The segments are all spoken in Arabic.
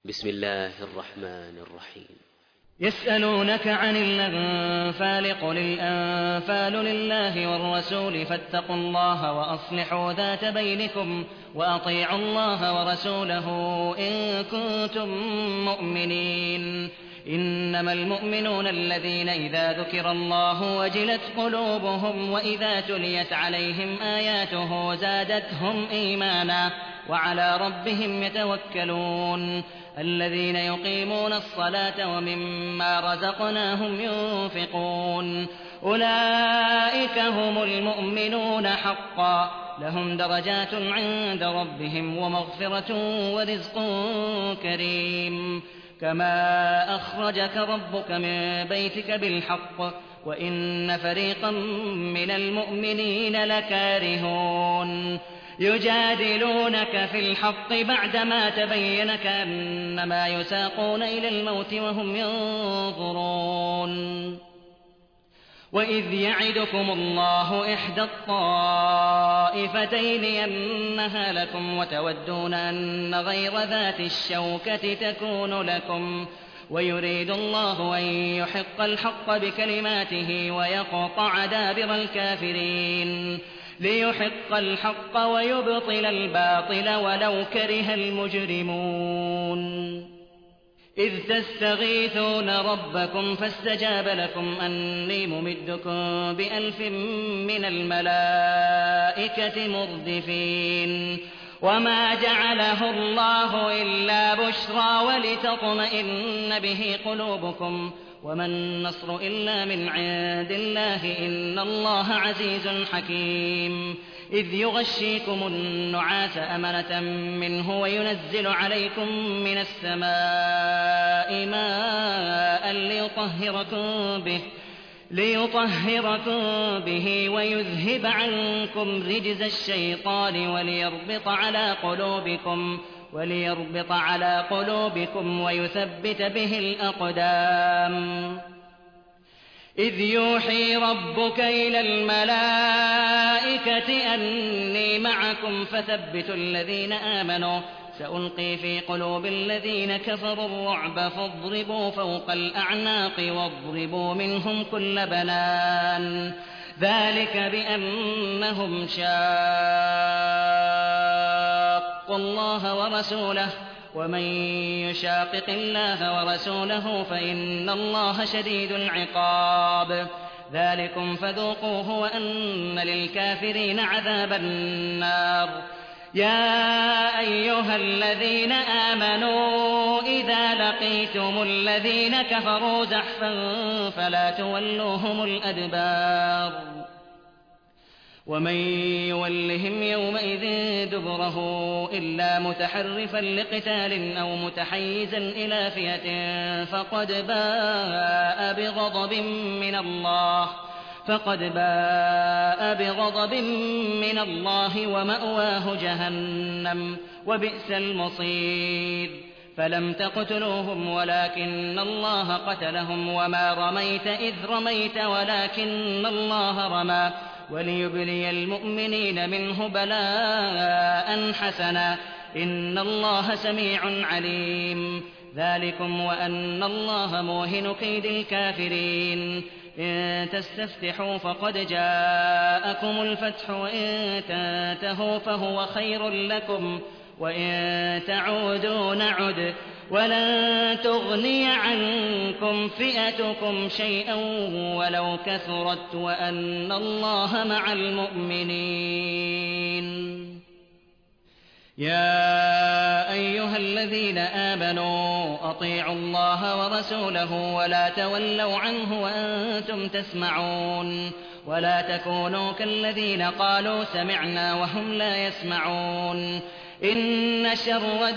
بسم الله الرحمن الرحيم. يسألونك عن الأنفال قل الأنفال لله والرسول فاتقوا الله وأصلحوا ذات بينكم وأطيعوا الله ورسوله إن كنتم مؤمنين. إنما المؤمنون الذين إذا ذكر الله وجلت قلوبهم وإذا تليت عليهم آياته زادتهم إيمانا وعلى ربهم يتوكلون. الذين يقيمون الصلاة ومما رزقناهم ينفقون أولئك هم المؤمنون حقا لهم درجات عند ربهم ومغفرة ورزق كريم. كما أخرجك ربك من بيتك بالحق وإن فريقا من المؤمنين لكارهون يجادلونك في الحق بعدما تبين كأنما يساقون إلى الموت وهم ينظرون. وإذ يعدكم الله إحدى الطائفتين أنها لكم وتودون أن غير ذات الشوكة تكون لكم ويريد الله أن يحق الحق بكلماته ويقطع دابر الكافرين ليحق الحق ويبطل الباطل ولو كره المجرمون. إذ تستغيثون ربكم فاستجاب لكم أني ممدكم ب1000 من الملائكة مردفين. وما جعله الله إلا بشرى ولتطمئن به قلوبكم وما النصر إلا من عند الله إن الله عزيز حكيم. إذ يغشيكم النعاس أمنة منه وينزل عليكم من السماء ماء ليطهركم به ويذهب عنكم رجز الشيطان وليربط على قلوبكم ويثبت به الأقدام. إذ يوحي ربك إلى الملائكة أني معكم فثبتوا الذين آمنوا سألقي في قلوب الذين كفروا الرعب فاضربوا فوق الأعناق واضربوا منهم كل بنان. ذلك بأنهم شاقوا الله ورسوله ومن يشاقق الله ورسوله فإن الله شديد العقاب. ذلكم فذوقوه وأن للكافرين عذاب النار. يا أيها الذين آمنوا إذا لقيتم الذين كفروا زحفا فلا تولوهم الأدبار ومن يولهم يومئذ دبره إلا متحرفا لقتال أو متحيزا إلى فئة فقد باء بغضب من الله ومأواه جهنم وبئس المصير. فلم تقتلوهم ولكن الله قتلهم وما رميت إذ رميت ولكن الله رمى وليبلي المؤمنين منه بلاء حسنا إن الله سميع عليم. ذلكم وأن الله موهن كيد الكافرين. إن تستفتحوا فقد جاءكم الفتح وإن تنتهوا فهو خير لكم وإن تعودوا نعد ولن تغني عنكم فئتكم شيئا ولو كثرت وأن الله مع المؤمنين. يا أيها الذين آمنوا أطيعوا الله ورسوله ولا تولوا عنه وأنتم تسمعون ولا تكونوا كالذين قالوا سمعنا وهم لا يسمعون. إن شر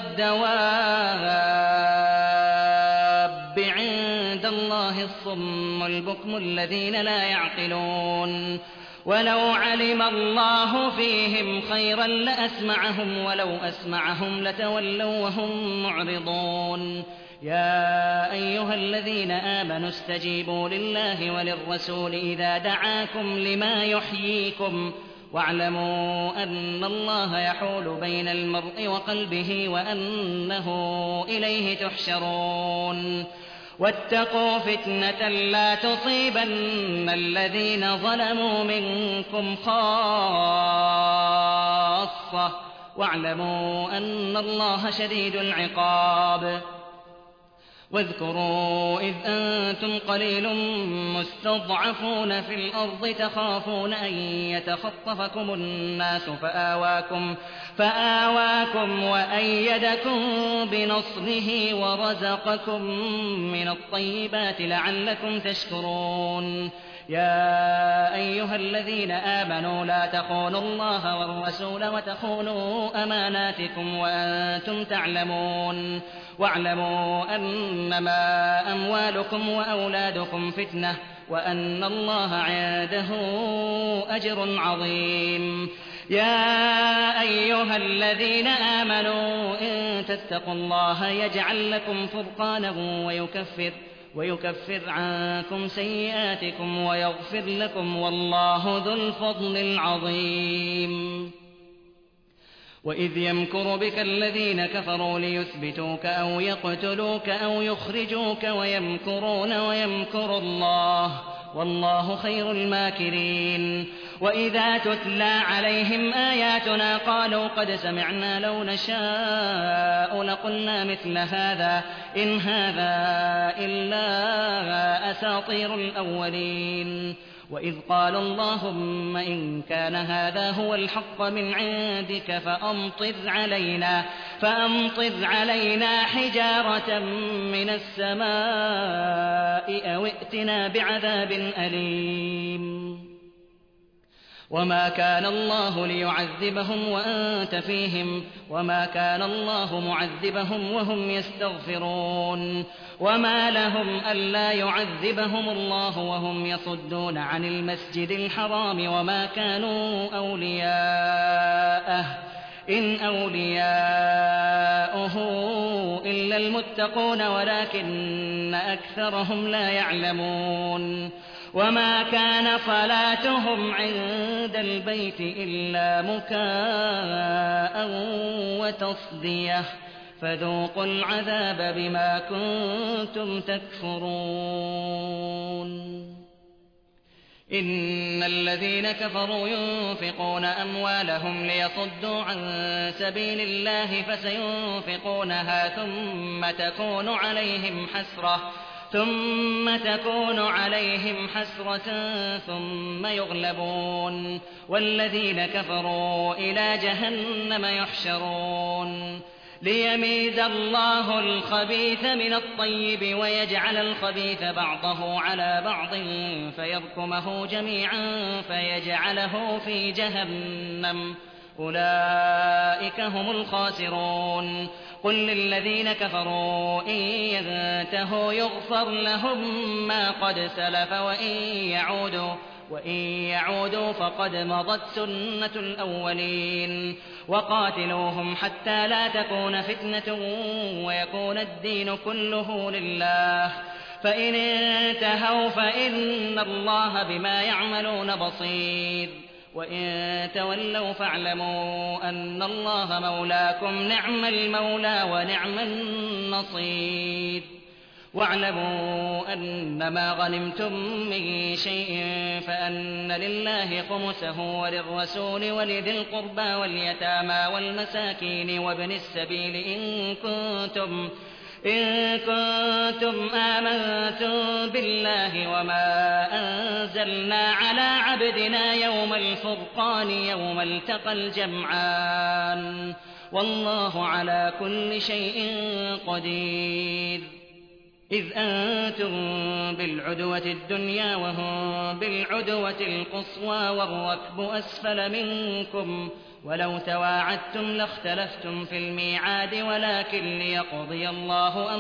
الدواب عند الله الصم البكم الذين لا يعقلون. ولو علم الله فيهم خيرا لأسمعهم ولو أسمعهم لتولوا وهم معرضون. يا أيها الذين آمنوا استجيبوا لله وللرسول إذا دعاكم لما يحييكم واعلموا أن الله يحول بين المرء وقلبه وأنه إليه تحشرون واتقوا فتنة لا تصيبن الذين ظلموا منكم خاصة واعلموا أن الله شديد العقاب واذكروا إذ أنتم قليل مستضعفون في الأرض تخافون أن يتخطفكم الناس فآواكم وأيدكم بنصره ورزقكم من الطيبات لعلكم تشكرون يا أيها الذين آمنوا لا تخونوا الله والرسول وتخونوا أماناتكم وأنتم تعلمون واعلموا أنما أموالكم وأولادكم فتنة وأن الله عنده أجر عظيم يا أيها الذين آمنوا إن تتقوا الله يجعل لكم فرقانا ويكفر عنكم سيئاتكم ويغفر لكم والله ذو الفضل العظيم وإذ يمكر بك الذين كفروا ليثبتوك أو يقتلوك أو يخرجوك ويمكرون ويمكر الله والله خير الماكرين وإذا تتلى عليهم آياتنا قالوا قد سمعنا لو نشاء لقلنا مثل هذا إن هذا إلا أساطير الأولين وإذ قال اللهم إن كان هذا هو الحق من عندك فأمطر علينا حجارة من السماء أو ائتنا بعذاب أليم وما كان الله ليعذبهم وأنت فيهم وما كان الله معذبهم وهم يستغفرون وما لهم ألا يعذبهم الله وهم يصدون عن المسجد الحرام وما كانوا أولياءه إن أولياؤه إلا المتقون ولكن أكثرهم لا يعلمون وما كان صلاتهم عند البيت إلا مكاء وتصدية فذوقوا العذاب بما كنتم تكفرون إن الذين كفروا ينفقون أموالهم ليصدوا عن سبيل الله فسينفقونها ثم تكون عليهم حسرة ثم يغلبون والذين كفروا إلى جهنم يحشرون ليميز الله الخبيث من الطيب ويجعل الخبيث بعضه على بعض فيركمه جميعا فيجعله في جهنم أولئك هم الخاسرون قل للذين كفروا إن ينتهوا يغفر لهم ما قد سلف وإن يعودوا فقد مضت سنة الأولين وقاتلوهم حتى لا تكون فتنة ويكون الدين كله لله فإن انتهوا فإن الله بما يعملون بصير وإن تولوا فاعلموا أن الله مولاكم نعم المولى ونعم النصير واعلموا أنما غنمتم من شيء فأن لله خمسه وللرسول ولذي القربى واليتامى والمساكين وابن السبيل إن كنتم آمنتم بالله وما أنزلنا على عبدنا يوم الفرقان يوم التقى الجمعان والله على كل شيء قدير إذ أنتم بالعدوة الدنيا وهم بالعدوة القصوى والركب أسفل منكم ولو تواعدتم لاختلفتم في الميعاد ولكن ليقضي الله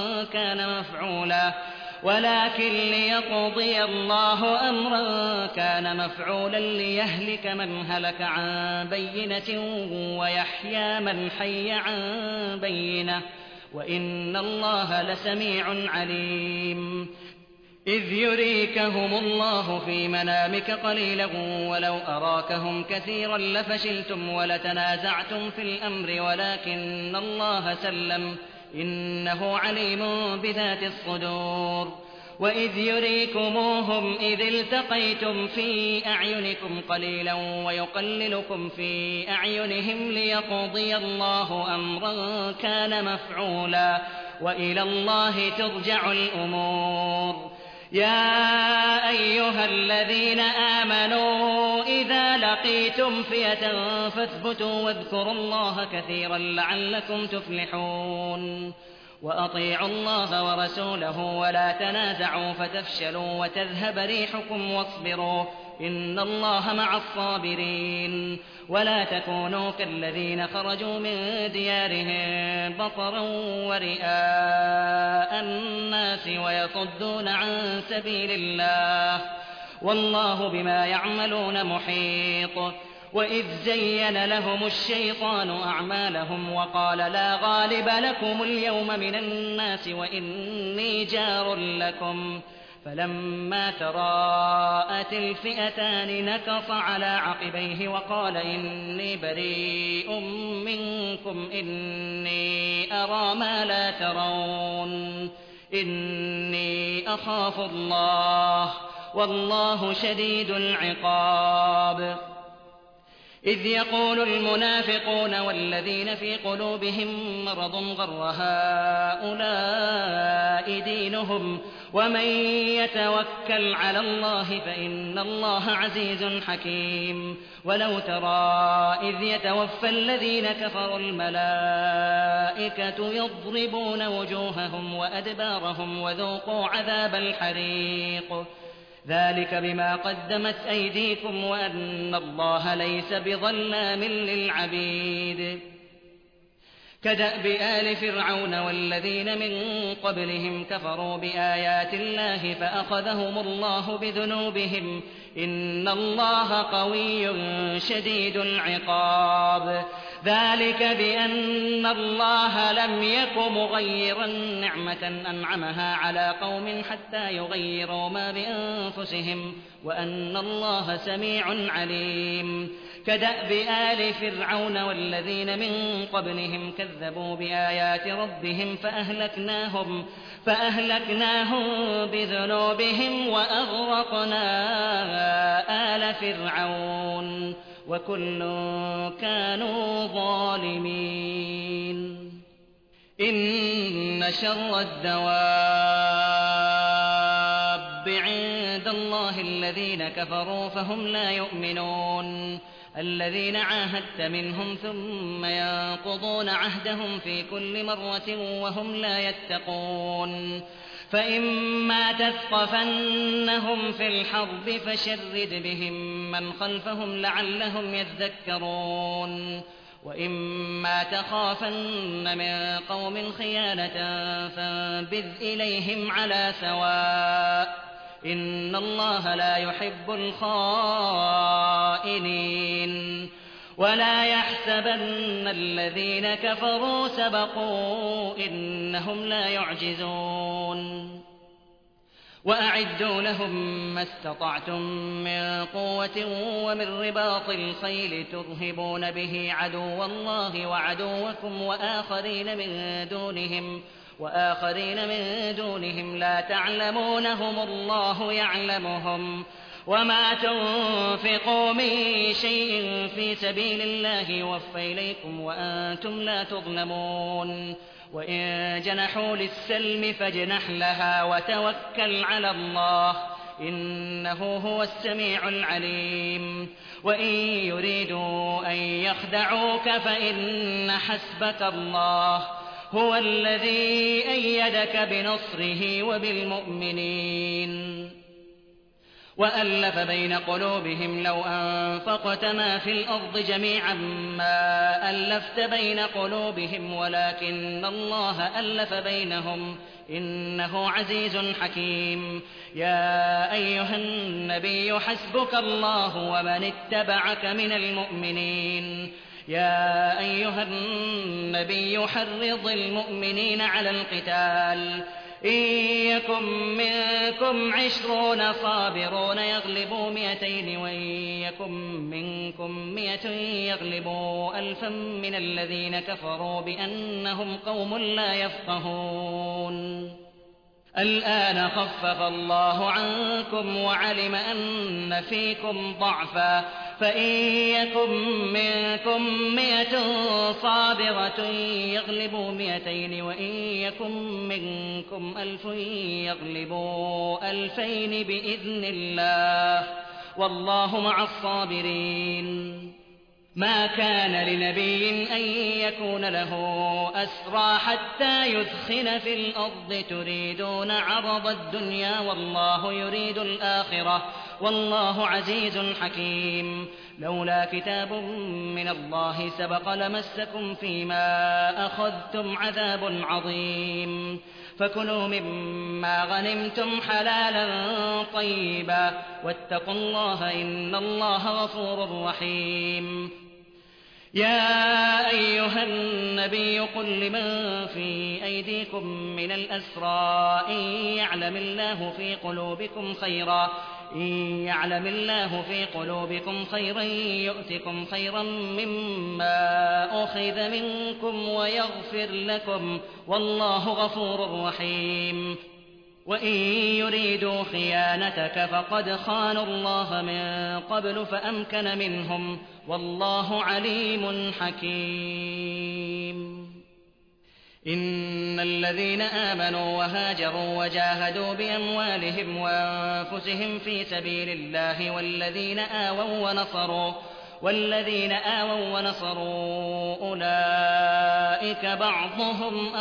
أمرا كان مفعولا ليهلك من هلك عن بينة ويحيى من حي عن بينة وإن الله لسميع عليم إذ يريكهم الله في منامك قليلا ولو أراكهم كثيرا لفشلتم ولتنازعتم في الأمر ولكن الله سلم إنه عليم بذات الصدور وإذ يريكموهم إذ التقيتم في أعينكم قليلا ويقللكم في أعينهم ليقضي الله أمرا كان مفعولا وإلى الله ترجع الأمور يا أيها الذين آمنوا إذا لقيتم فئة فاثبتوا واذكروا الله كثيرا لعلكم تفلحون وأطيعوا الله ورسوله ولا تنازعوا فتفشلوا وتذهب ريحكم واصبروا إن الله مع الصابرين ولا تكونوا كالذين خرجوا من ديارهم بطرا ورئاء الناس ويصدون عن سبيل الله والله بما يعملون محيط وإذ زين لهم الشيطان أعمالهم وقال لا غالب لكم اليوم من الناس وإني جار لكم فلما تراءت الفئتان نكص على عقبيه وقال إني بريء منكم إني أرى ما لا ترون إني أخاف الله والله شديد العقاب إذ يقول المنافقون والذين في قلوبهم مرض غر هؤلاء دينهم ومن يتوكل على الله فإن الله عزيز حكيم ولو ترى إذ يتوفى الذين كفروا الملائكة يضربون وجوههم وأدبارهم وذوقوا عذاب الحريق ذلك بما قدمت أيديكم وأن الله ليس بظلام للعبيد كدأب آل فرعون والذين من قبلهم كفروا بآيات الله فأخذهم الله بذنوبهم إن الله قوي شديد العقاب ذلك بأن الله لم يك مغيرا نعمة أنعمها على قوم حتى يغيروا ما بأنفسهم وأن الله سميع عليم كدأب آل فرعون والذين من قبلهم كذبوا بآيات ربهم فأهلكناهم بذنوبهم وأغرقنا آل فرعون وكل كانوا ظالمين إن شر الدواب عند الله الذين كفروا فهم لا يؤمنون الذين عاهدت منهم ثم ينقضون عهدهم في كل مرة وهم لا يتقون فإما تثقفنهم في الحرب فشرد بهم من خلفهم لعلهم يذكرون وإما تخافن من قوم خيانة فانبذ إليهم على سواء إن الله لا يحب الخائنين ولا يحسبن الذين كفروا سبقوا إنهم لا يعجزون وأعدوا لهم ما استطعتم من قوة ومن رباط الخيل ترهبون به عدو الله وعدوكم وآخرين من دونهم لا تعلمونهم الله يعلمهم وما تنفقوا من شيء في سبيل الله يوفى إليكم وأنتم لا تظلمون وإن جنحوا للسلم فاجنح لها وتوكل على الله إنه هو السميع العليم وإن يريدوا أن يخدعوك فإن حسبك الله هو الذي أيدك بنصره وبالمؤمنين وألف بين قلوبهم لو أنفقت ما في الأرض جميعا ما ألفت بين قلوبهم ولكن الله ألف بينهم إنه عزيز حكيم يا أيها النبي حسبك الله ومن اتبعك من المؤمنين يا أيها النبي حرض المؤمنين على القتال إن يكن منكم 20 صابرون يغلبوا 200 وإن يكن منكم 100 يغلبوا 1000 من الذين كفروا بأنهم قوم لا يفقهون الآن خفف الله عنكم وعلم أن فيكم ضعفا فإن يكن منكم 100 صابرة يغلبوا 200 وإن يكن منكم 1000 يغلبوا 2000 بإذن الله والله مع الصابرين ما كان لنبي أن يكون له أسرى حتى يثخن في الأرض تريدون عرض الدنيا والله يريد الآخرة والله عزيز حكيم لولا كتاب من الله سبق لمسكم فيما أخذتم عذاب عظيم فكلوا مما غنمتم حلالا طيبا واتقوا الله إن الله غفور رحيم يا أيها النبي قل لمن في أيديكم من الأسرى إن يعلم الله في قلوبكم خيرا يؤتكم خيرا مما أخذ منكم ويغفر لكم والله غفور رحيم وإن يريدوا خيانتك فقد خانوا الله من قبل فأمكن منهم والله عليم حكيم إن الذين آمنوا وهاجروا وجاهدوا بأموالهم وأنفسهم في سبيل الله والذين آووا ونصروا أولئك بعضهم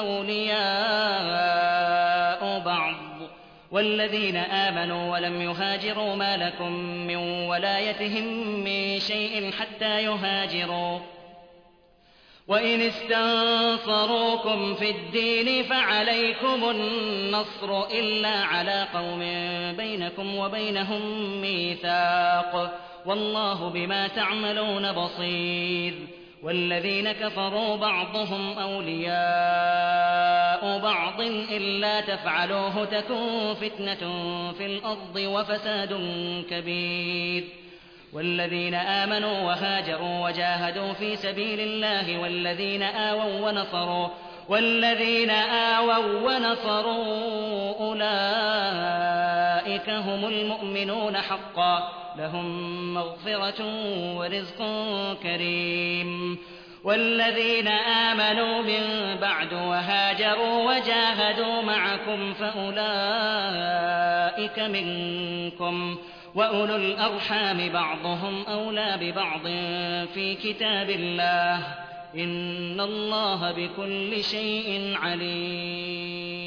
أولياء بعض والذين آمنوا ولم يهاجروا ما لكم من ولايتهم من شيء حتى يهاجروا وإن استنصروكم في الدين فعليكم النصر إلا على قوم بينكم وبينهم ميثاق والله بما تعملون بصير والذين كفروا بعضهم أولياء بعض إلا تفعلوه تكن فتنة في الأرض وفساد كبير والذين آمنوا وهاجروا وجاهدوا في سبيل الله والذين آووا ونصروا أولئك هم المؤمنون حقا لهم مغفرة ورزق كريم والذين آمنوا من بعد وهاجروا وجاهدوا معكم فأولئك منكم وأولو الأرحام بعضهم أولى ببعض في كتاب الله إن الله بكل شيء عليم